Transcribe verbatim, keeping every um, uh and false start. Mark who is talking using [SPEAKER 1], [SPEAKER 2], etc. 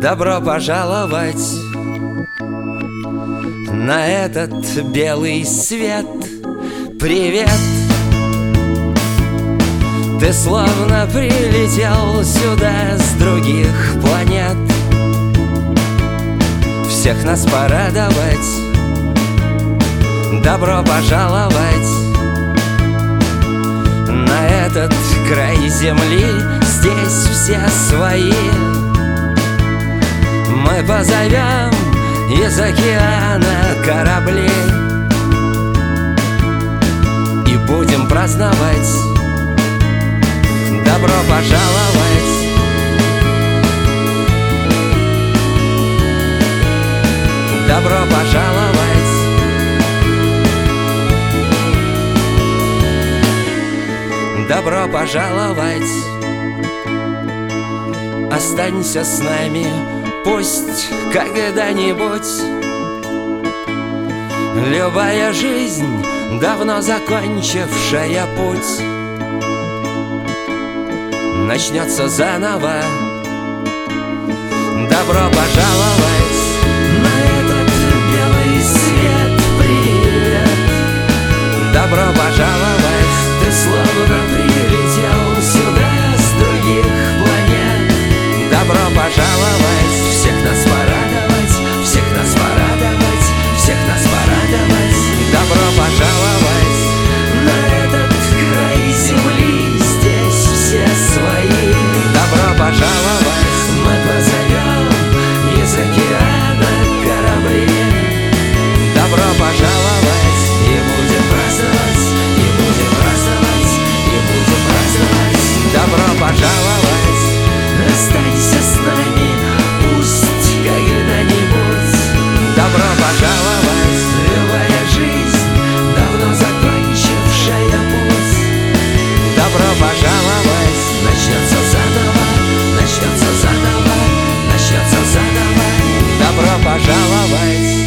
[SPEAKER 1] Добро пожаловать на этот белый свет. Привет! Ты словно прилетел сюда с других планет. Всех нас порадовать. Добро пожаловать на этот край земли. Здесь все свои. Мы позовем из океана корабли и будем праздновать. Добро пожаловать. Добро пожаловать. Добро пожаловать. Останься с нами, пусть когда-нибудь любая жизнь, давно закончившая путь, начнется заново. Добро пожаловать на этот белый свет. Привет! Добро пожаловать. Ты словно прилетел сюда с других планет. Добро пожаловать. Всех нас порадовать, всех нас порадовать, всех нас порадовать. Добро пожаловать на этот край земли. Здесь все свои. Добро пожаловать. Мы позовем из океана корабли. Добро пожаловать. И будем праздновать, и будем праздновать, и будем праздновать. Добро пожаловать. Останься с нами, пусть когда-нибудь. Добро пожаловать. Любая жизнь, давно закончившая путь. Добро пожаловать. Начнется заново, начнется заново, начнется заново. Добро пожаловать.